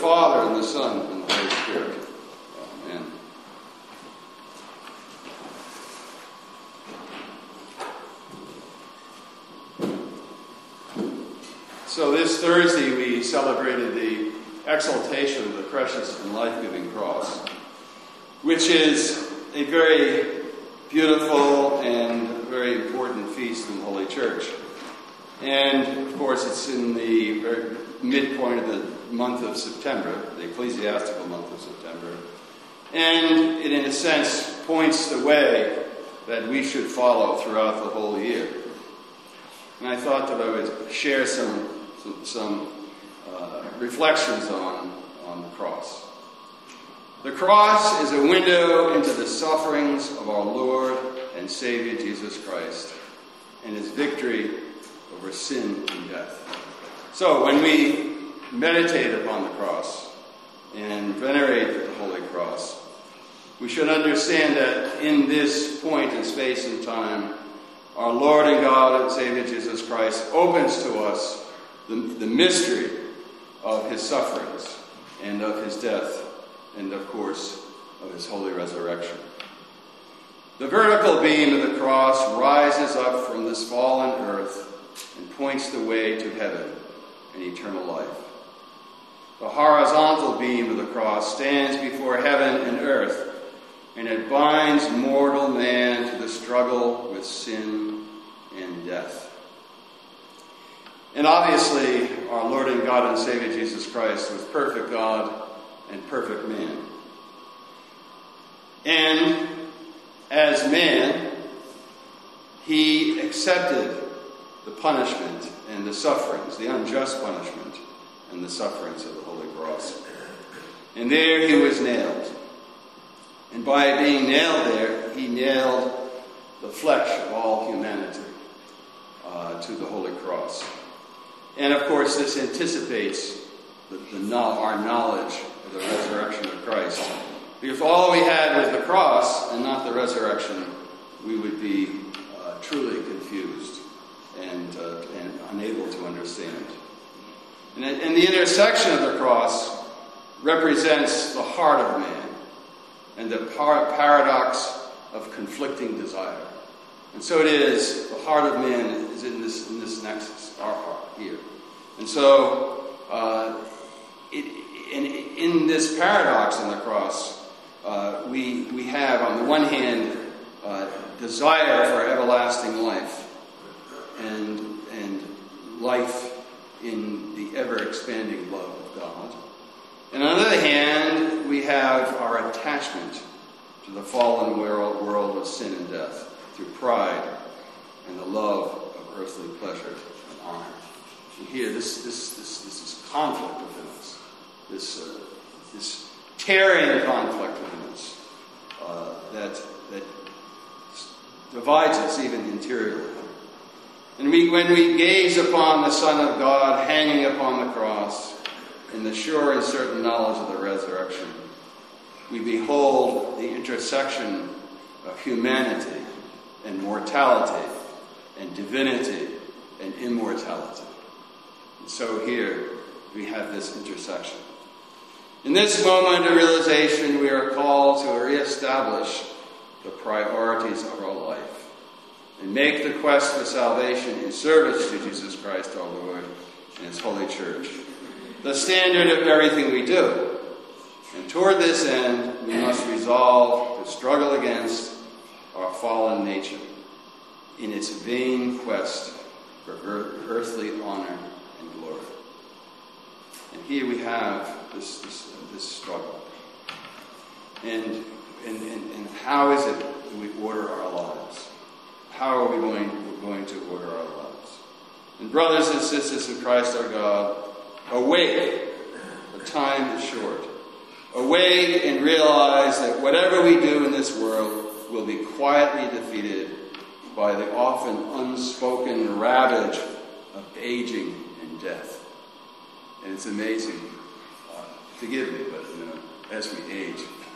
Father, and the Son, and the Holy Spirit. Amen. So this Thursday we celebrated the exaltation of the precious and life-giving cross, which is a very beautiful and very important feast in the Holy Church. And, of course, it's in the very midpoint of the month of September, the ecclesiastical month of September. And it, in a sense, points the way that we should follow throughout the whole year. And I thought that I would share some reflections on the cross. The cross is a window into the sufferings of our Lord and Savior Jesus Christ and his victory over sin and death. So when we meditate upon the cross and venerate the Holy Cross, we should understand that in this point in space and time, our Lord and God and Savior Jesus Christ opens to us the mystery of his sufferings and of his death and, of course, of his holy resurrection. The vertical beam of the cross rises up from this fallen earth and points the way to heaven and eternal life. The horizontal beam of the cross stands before heaven and earth, and it binds mortal man to the struggle with sin and death. And obviously, our Lord and God and Savior Jesus Christ was perfect God and perfect man. And as man, he accepted the punishment and the sufferings, the unjust punishment and the sufferings of the Holy Cross. And there he was nailed. And by being nailed there, he nailed the flesh of all humanity to the Holy Cross. And of course, this anticipates our knowledge of the resurrection of Christ. Because if all we had was the cross and not the resurrection, we would be truly confused and unable to understand. And the intersection of the cross represents the heart of man and the paradox of conflicting desire. And so it is, the heart of man is in this nexus, our heart here. And so, in this paradox on the cross, we have, on the one hand, desire for everlasting life and life in the ever-expanding love of God. And on the other hand, we have our attachment to the fallen world of sin and death through pride and the love of earthly pleasure and honor. And here, this is conflict within us. This tearing conflict within us that divides us even interiorly. And when we gaze upon the Son of God hanging upon the cross in the sure and certain knowledge of the resurrection, we behold the intersection of humanity and mortality and divinity and immortality. And so here we have this intersection. In this moment of realization, we are called to reestablish the priorities of our life and make the quest for salvation in service to Jesus Christ our Lord and his holy church the standard of everything we do. And toward this end, we must resolve to struggle against our fallen nature in its vain quest for earthly honor and glory. And here we have this struggle. And how is it that we order our lives? How are we going to order our lives? And brothers and sisters in Christ our God, awake, the time is short. Awake and realize that whatever we do in this world will be quietly defeated by the often unspoken ravage of aging and death. And it's amazing. Forgive me, but as we age,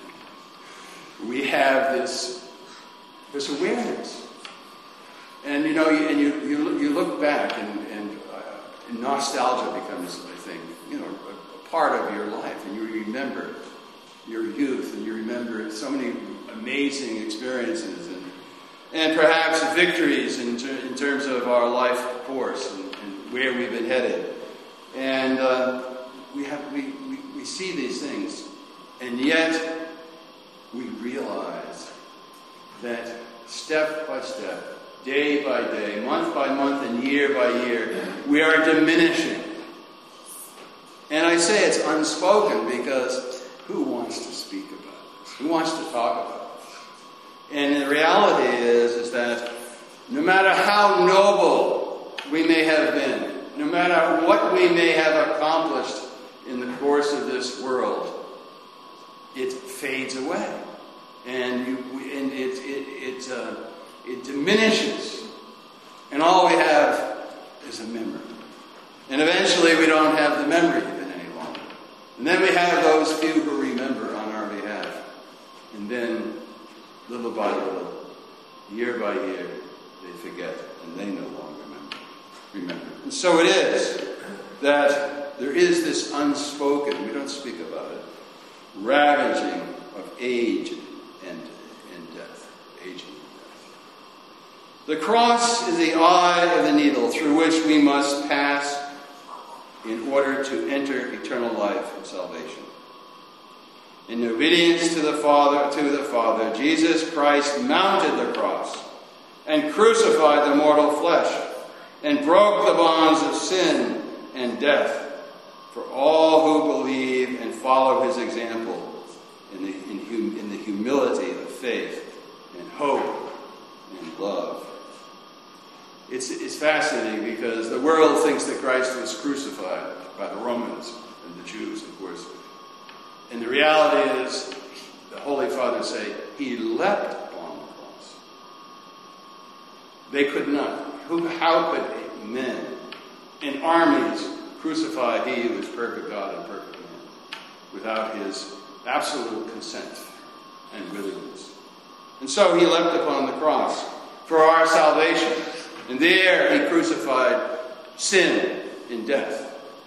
we have this awareness. And you look back, and nostalgia becomes, I think, a part of your life, and you remember your youth, and you remember so many amazing experiences, and perhaps victories in terms of our life course and where we've been headed. And we see these things, and yet we realize that step by step, day by day, month by month, and year by year, we are diminishing. And I say it's unspoken because who wants to speak about this? Who wants to talk about this? And the reality is that no matter how noble we may have been, no matter what we may have accomplished in the course of this world, it fades away. And it diminishes. And all we have is a memory. And eventually we don't have the memory of it any longer. And then we have those few who remember on our behalf. And then, little by little, year by year, they forget. And they no longer remember. And so it is that there is this unspoken, we don't speak about it, ravaging of age and death. Aging and death. The cross is the eye of the needle through which we must pass in order to enter eternal life and salvation. In obedience to the Father, Jesus Christ mounted the cross and crucified the mortal flesh and broke the bonds of sin and death for all who believe and follow his example in the humility of faith and hope and love. It's fascinating because the world thinks that Christ was crucified by the Romans and the Jews, of course. And the reality is, the Holy Father say, he leapt upon the cross. They could not. How could men in armies crucify he who is perfect God and perfect man without his absolute consent and willingness? And so he leapt upon the cross for our salvation. And there he crucified sin in death.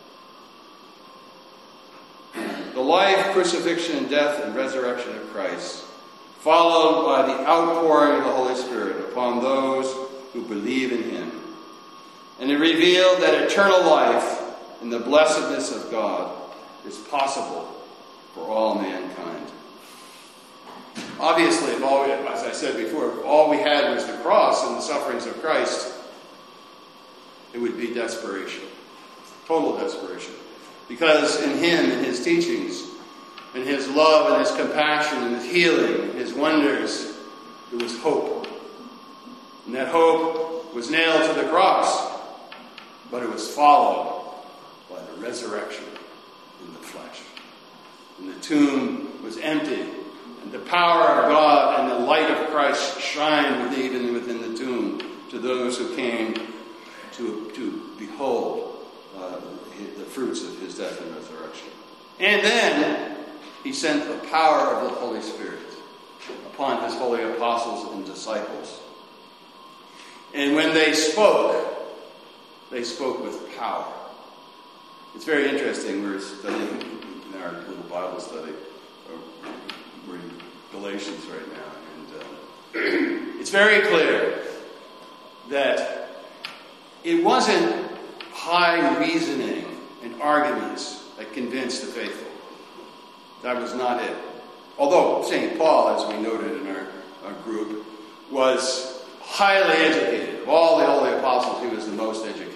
The life, crucifixion, and death and resurrection of Christ, followed by the outpouring of the Holy Spirit upon those who believe in him. And it revealed that eternal life and the blessedness of God is possible for all mankind. Obviously, as I said before, if all we had was the cross and the sufferings of Christ, it would be desperation. Total desperation. Because in him, in his teachings, in his love and his compassion and his healing and his wonders, there was hope. And that hope was nailed to the cross, but it was followed by the resurrection in the flesh. And the tomb was empty, and the power of God and the light of Christ shined even within the tomb to those who came to behold the fruits of his death and resurrection. And then he sent the power of the Holy Spirit upon his holy apostles and disciples. And when they spoke with power. It's very interesting. We're studying in our little Bible study. We're in Galatians right now. And it's very clear that it wasn't high reasoning and arguments that convinced the faithful. That was not it. Although St. Paul, as we noted in our group, was highly educated. Of all the holy apostles, he was the most educated.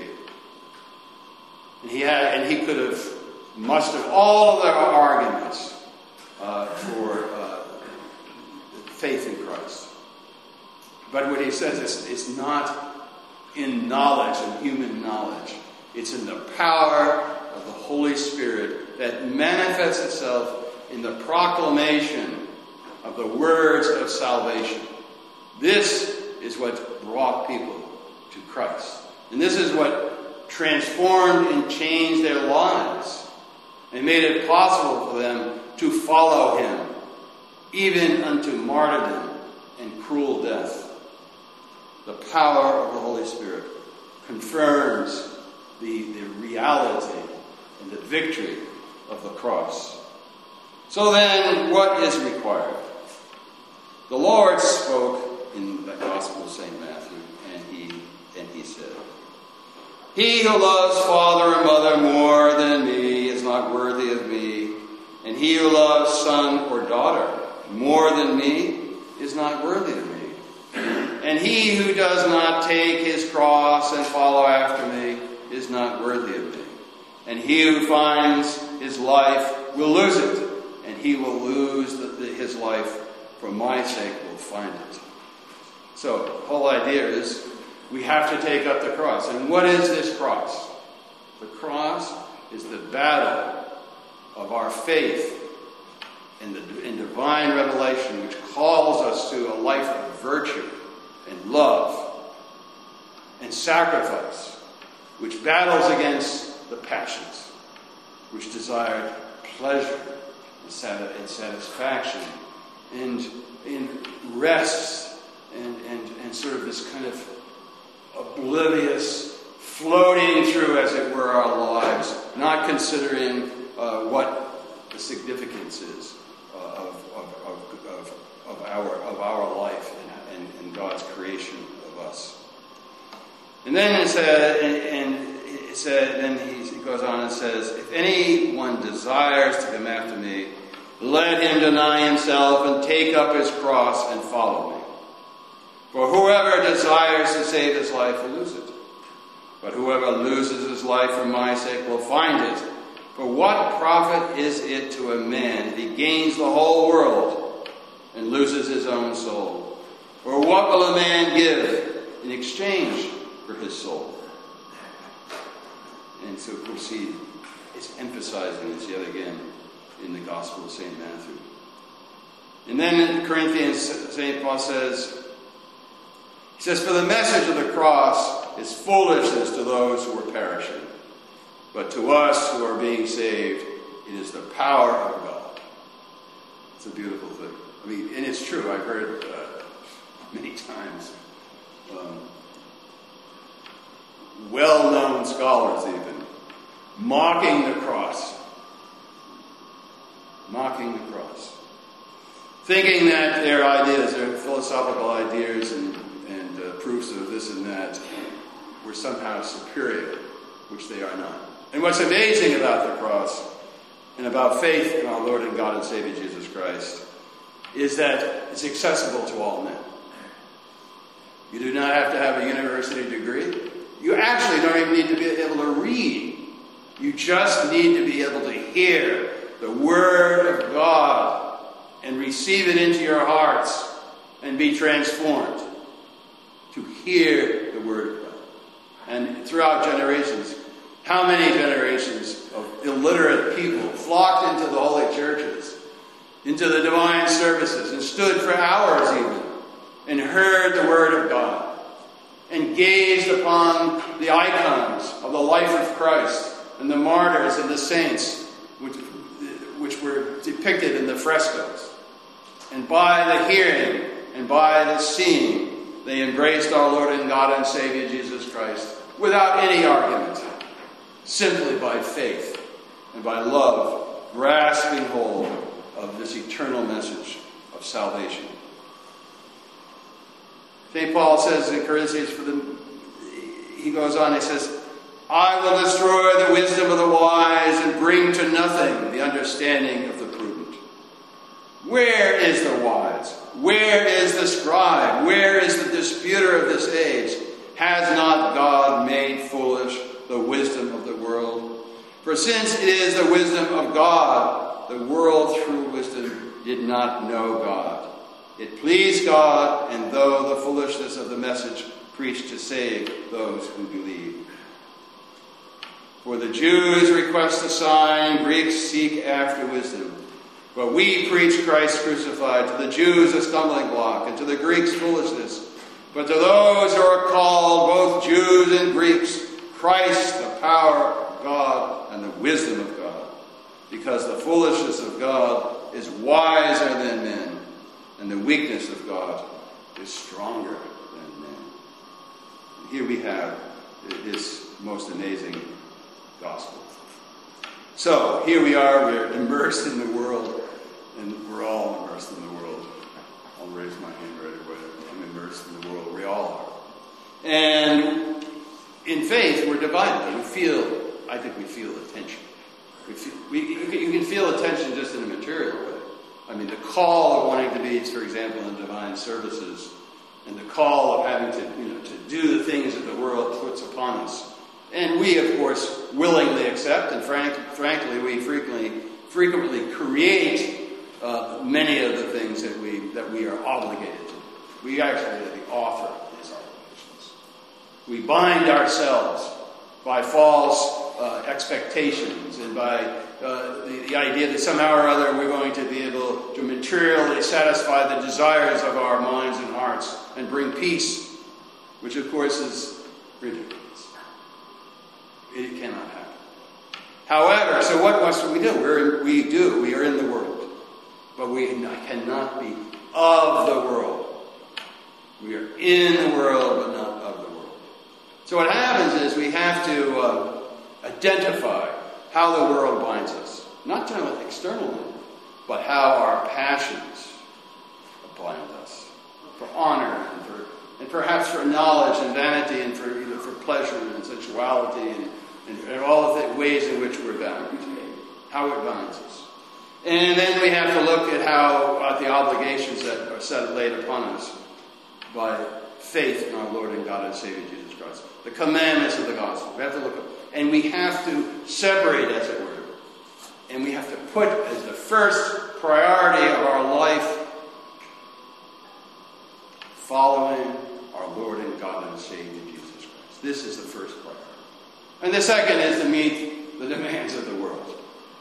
And he could have mustered all of their arguments for faith in Christ. But what he says is not in knowledge and human knowledge. It's in the power of the Holy Spirit that manifests itself in the proclamation of the words of salvation. This is what brought people to Christ. And this is what transformed and changed their lives and made it possible for them to follow him, even unto martyrdom and cruel death. The power of the Holy Spirit confirms the reality and the victory of the cross. So then, what is required? The Lord spoke in the Gospel of St. Matthew, and he said, "He who loves father or mother more than me is not worthy of me, and he who loves son or daughter more than me is not worthy of me. And he who does not take his cross and follow after me is not worthy of me. And he who finds his life will lose it, and he will lose his life for my sake will find it." So the whole idea is we have to take up the cross. And what is this cross? The cross is the battle of our faith in divine revelation, which calls us to a life of virtue and love and sacrifice, which battles against the passions, which desire pleasure and satisfaction and rest and sort of this kind of oblivious floating through, as it were, our lives, not considering what the significance is of our life and God's creation of us. And then then he goes on and says, "If anyone desires to come after me, let him deny himself and take up his cross and follow me. For whoever desires to save his life will lose it. But whoever loses his life for my sake will find it. For what profit is it to a man if he gains the whole world and loses his own soul? Or what will a man give in exchange for his soul?" And so we'll see it's emphasizing this yet again in the Gospel of St. Matthew. And then in Corinthians, St. Paul says, "For the message of the cross is foolishness to those who are perishing. But to us who are being saved, it is the power of God." It's a beautiful thing. I mean, and it's true. I've heard many times well-known scholars even mocking the cross, thinking that their ideas, their philosophical ideas and proofs of this and that were somehow superior, which they are not. And what's amazing about the cross and about faith in our Lord and God and Savior Jesus Christ is that it's accessible to all men. You do not have to have a university degree. You actually don't even need to be able to read. You just need to be able to hear the Word of God and receive it into your hearts and be transformed. To hear the Word of God. And throughout generations, how many generations of illiterate people flocked into the holy churches, into the divine services, and stood for hours even, and heard the Word of God, and gazed upon the icons of the life of Christ, and the martyrs and the saints, which were depicted in the frescoes. And by the hearing and by the seeing, they embraced our Lord and God and Savior Jesus Christ without any argument, simply by faith and by love, grasping hold of this eternal message of salvation. St. Paul says in Corinthians, he goes on, he says, "I will destroy the wisdom of the wise and bring to nothing the understanding of the prudent." Where is the wise? Where is the scribe? Where is the disputer of this age? Has not God made foolish the wisdom of the world? For since it is the wisdom of God, the world through wisdom did not know God. It pleased God, and though the foolishness of the message preached to save those who believe. For the Jews request a sign, Greeks seek after wisdom. But we preach Christ crucified, to the Jews a stumbling block, and to the Greeks foolishness. But to those who are called, both Jews and Greeks, Christ, the power of God and the wisdom of God. Because the foolishness of God is wiser than men, and the weakness of God is stronger than men. And here we have this most amazing gospel. So here we are, we're immersed in the world, and we're all immersed in the world. I'll raise my hand right away. I'm immersed in the world. We all are. And in faith, we're divided. I think we feel the tension. You can feel the tension just in a material way. I mean, the call of wanting to be, for example, in divine services, and the call of having to do the things that the world puts upon us. And we, of course, willingly accept, and frankly, we frequently create many of the things that we are obligated to. We actually are the author of these obligations. We bind ourselves by false expectations and by the idea that somehow or other we're going to be able to materially satisfy the desires of our minds and hearts and bring peace, which of course is ridiculous. It cannot happen. However, so what must we do? We are in the world, but we cannot be of the world. We are in the world, but not of the world. So what happens is we have to identify how the world binds us. Not just externally, but how our passions bind us. For honor and perhaps for knowledge and vanity and for pleasure and sensuality and all of the ways in which we're bound. How it binds us. And then we have to look at the obligations that are laid upon us by faith in our Lord and God and Savior Jesus Christ. The commandments of the gospel. We have to look at, and we have to separate, as it were. And we have to put as the first priority of our life following our Lord and God and Savior Jesus Christ. This is the first priority. And the second is to meet the demands of the world.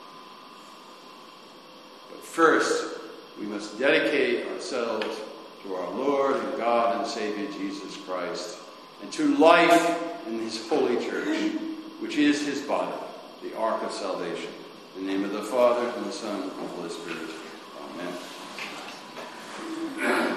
But first, we must dedicate ourselves to our Lord and God and Savior Jesus Christ, and to life in His holy church, which is His body, the ark of salvation. In the name of the Father, and the Son, and the Holy Spirit. Amen.